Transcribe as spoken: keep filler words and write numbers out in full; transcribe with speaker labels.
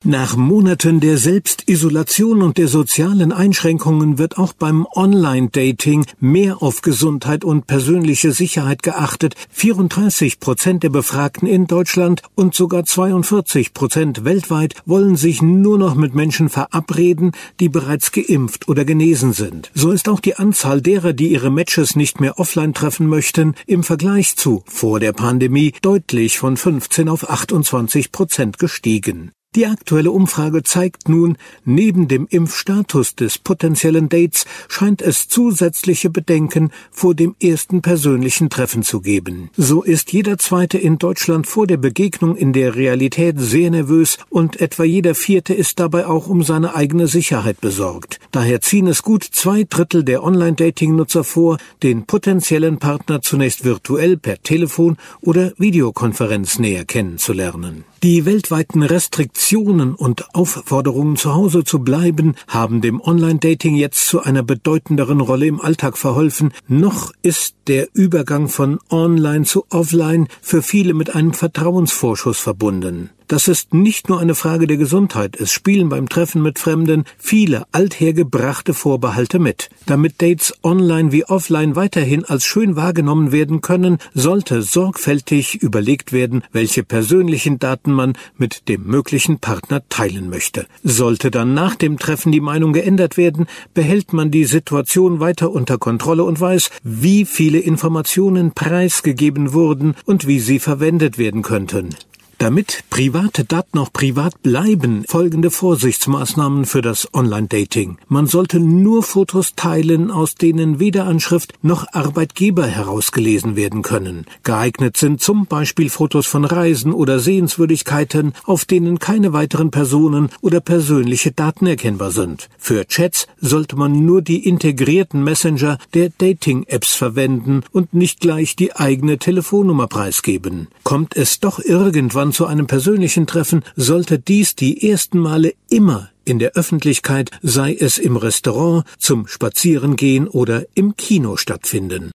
Speaker 1: Nach Monaten der Selbstisolation und der sozialen Einschränkungen wird auch beim Online-Dating mehr auf Gesundheit und persönliche Sicherheit geachtet. vierunddreißig Prozent der Befragten in Deutschland und sogar zweiundvierzig Prozent weltweit wollen sich nur noch mit Menschen verabreden, die bereits geimpft oder genesen sind. So ist auch die Anzahl derer, die ihre Matches nicht mehr offline treffen möchten, im Vergleich zu vor der Pandemie deutlich von fünfzehn auf achtundzwanzig Prozent gestiegen. Die aktuelle Umfrage zeigt nun, neben dem Impfstatus des potenziellen Dates scheint es zusätzliche Bedenken vor dem ersten persönlichen Treffen zu geben. So ist jeder Zweite in Deutschland vor der Begegnung in der Realität sehr nervös und etwa jeder Vierte ist dabei auch um seine eigene Sicherheit besorgt. Daher ziehen es gut zwei Drittel der Online-Dating-Nutzer vor, den potenziellen Partner zunächst virtuell per Telefon oder Videokonferenz näher kennenzulernen. Die weltweiten Restriktionen und Aufforderungen, zu Hause zu bleiben, haben dem Online-Dating jetzt zu einer bedeutenderen Rolle im Alltag verholfen. Noch ist der Übergang von Online zu Offline für viele mit einem Vertrauensvorschuss verbunden. Das ist nicht nur eine Frage der Gesundheit. Es spielen beim Treffen mit Fremden viele althergebrachte Vorbehalte mit. Damit Dates online wie offline weiterhin als schön wahrgenommen werden können, sollte sorgfältig überlegt werden, welche persönlichen Daten man mit dem möglichen Partner teilen möchte. Sollte dann nach dem Treffen die Meinung geändert werden, behält man die Situation weiter unter Kontrolle und weiß, wie viele Informationen preisgegeben wurden und wie sie verwendet werden könnten. Damit private Daten auch privat bleiben, folgende Vorsichtsmaßnahmen für das Online-Dating. Man sollte nur Fotos teilen, aus denen weder Anschrift noch Arbeitgeber herausgelesen werden können. Geeignet sind zum Beispiel Fotos von Reisen oder Sehenswürdigkeiten, auf denen keine weiteren Personen oder persönliche Daten erkennbar sind. Für Chats sollte man nur die integrierten Messenger der Dating-Apps verwenden und nicht gleich die eigene Telefonnummer preisgeben. Kommt es doch irgendwann zu einem persönlichen Treffen, sollte dies die ersten Male immer in der Öffentlichkeit, sei es im Restaurant, zum Spazierengehen oder im Kino stattfinden.